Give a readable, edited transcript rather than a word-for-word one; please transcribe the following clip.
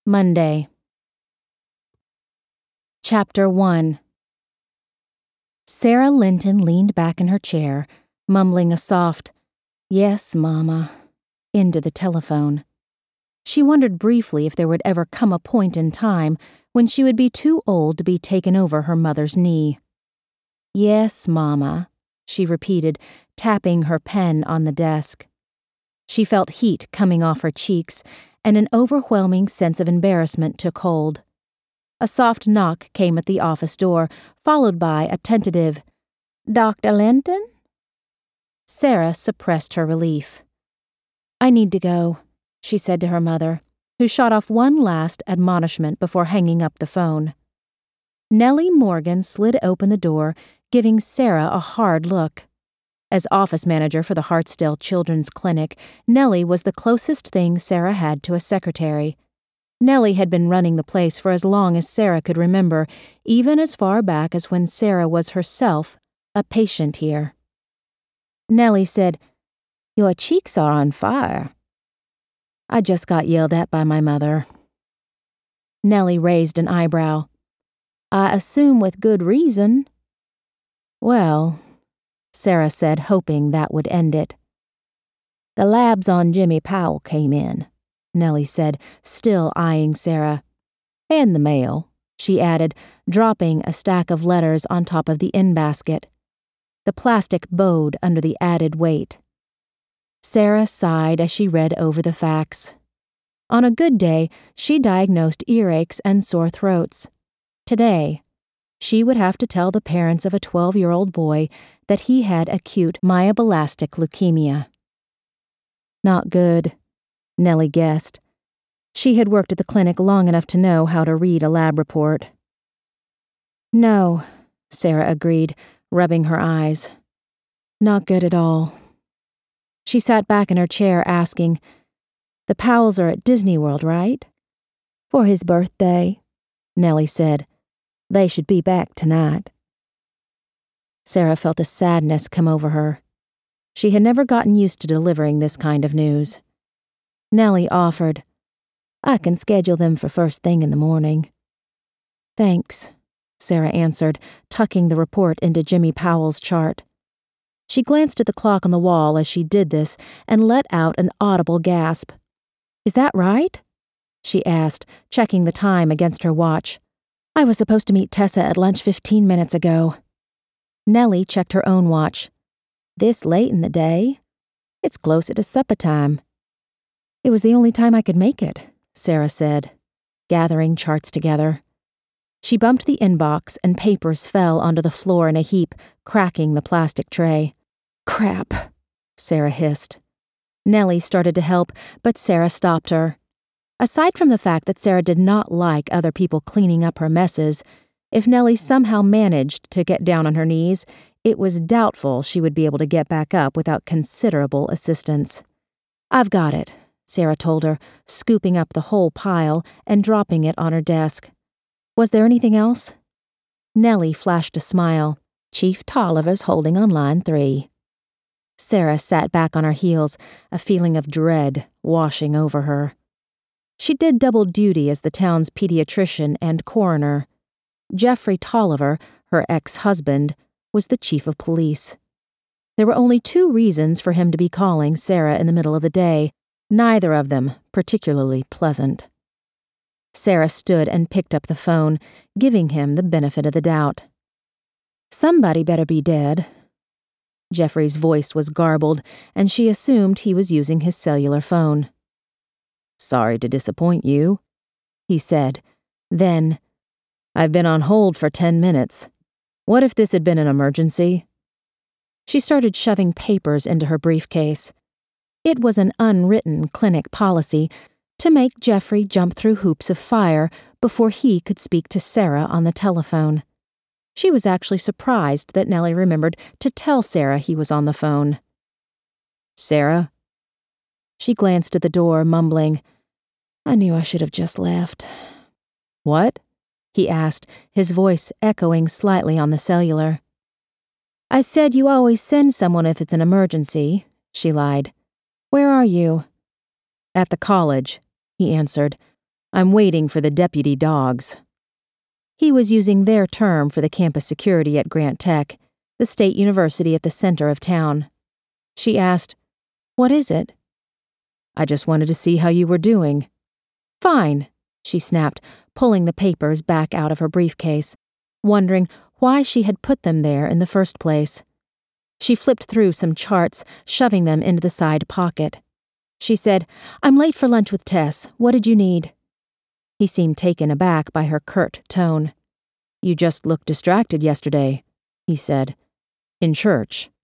Monday. Chapter 1. Sarah Linton leaned back in her chair, mumbling a soft, "Yes, Mama," into the telephone. She wondered briefly if there would ever come a point in time when she would be too old to be taken over her mother's knee. "Yes, Mama," she repeated, tapping her pen on the desk. She felt heat coming off her cheeks, and an overwhelming sense of embarrassment took hold. A soft knock came at the office door, followed by a tentative, "Dr. Linton?" Sarah suppressed her relief. "I need to go," she said to her mother, who shot off one last admonishment before hanging up the phone. Nellie Morgan slid open the door, giving Sarah a hard look. As office manager for the Hartsdale Children's Clinic, Nellie was the closest thing Sarah had to a secretary. Nellie had been running the place for as long as Sarah could remember, even as far back as when Sarah was herself a patient here. Nellie said, "Your cheeks are on fire." "I just got yelled at by my mother." Nellie raised an eyebrow. "I assume with good reason." "Well," Sarah said, hoping that would end it. "The labs on Jimmy Powell came in," Nellie said, still eyeing Sarah. "And the mail," she added, dropping a stack of letters on top of the in-basket. The plastic bowed under the added weight. Sarah sighed as she read over the facts. On a good day, she diagnosed earaches and sore throats. Today, she would have to tell the parents of a 12-year-old boy that he had acute myelodysplastic leukemia. Not good, Nellie guessed. She had worked at the clinic long enough to know how to read a lab report. "No," Sarah agreed, rubbing her eyes. "Not good at all." She sat back in her chair asking, "The Powells are at Disney World, right?" "For his birthday," Nellie said. "They should be back tonight." Sarah felt a sadness come over her. She had never gotten used to delivering this kind of news. Nellie offered, "I can schedule them for first thing in the morning." "Thanks," Sarah answered, tucking the report into Jimmy Powell's chart. She glanced at the clock on the wall as she did this and let out an audible gasp. "Is that right?" she asked, checking the time against her watch. "I was supposed to meet Tessa at lunch 15 minutes ago." Nellie checked her own watch. "This late in the day? It's closer to supper time." "It was the only time I could make it," Sarah said, gathering charts together. She bumped the inbox and papers fell onto the floor in a heap, cracking the plastic tray. "Crap," Sarah hissed. Nellie started to help, but Sarah stopped her. Aside from the fact that Sarah did not like other people cleaning up her messes, if Nellie somehow managed to get down on her knees, it was doubtful she would be able to get back up without considerable assistance. "I've got it," Sarah told her, scooping up the whole pile and dropping it on her desk. "Was there anything else?" Nellie flashed a smile. "Chief Tolliver's holding on line 3. Sarah sat back on her heels, a feeling of dread washing over her. She did double duty as the town's pediatrician and coroner. Jeffrey Tolliver, her ex-husband, was the chief of police. There were only 2 reasons for him to be calling Sarah in the middle of the day, neither of them particularly pleasant. Sarah stood and picked up the phone, giving him the benefit of the doubt. "Somebody better be dead." Jeffrey's voice was garbled, and she assumed he was using his cellular phone. "Sorry to disappoint you," he said. Then, "I've been on hold for 10 minutes. What if this had been an emergency?" She started shoving papers into her briefcase. It was an unwritten clinic policy to make Jeffrey jump through hoops of fire before he could speak to Sarah on the telephone. She was actually surprised that Nellie remembered to tell Sarah he was on the phone. "Sarah?" She glanced at the door, mumbling, "I knew I should have just left." "What?" he asked, his voice echoing slightly on the cellular. "I said you always send someone if it's an emergency," she lied. "Where are you?" "At the college," he answered. I'm waiting for the deputy dogs. He was using their term for the campus security at Grant Tech, the state university at the center of town. She asked, "What is it?" "I just wanted to see how you were doing." "Fine," she snapped, pulling the papers back out of her briefcase, wondering why she had put them there in the first place. She flipped through some charts, shoving them into the side pocket. She said, "I'm late for lunch with Tess. What did you need?" He seemed taken aback by her curt tone. "You just looked distracted yesterday," he said. "In church."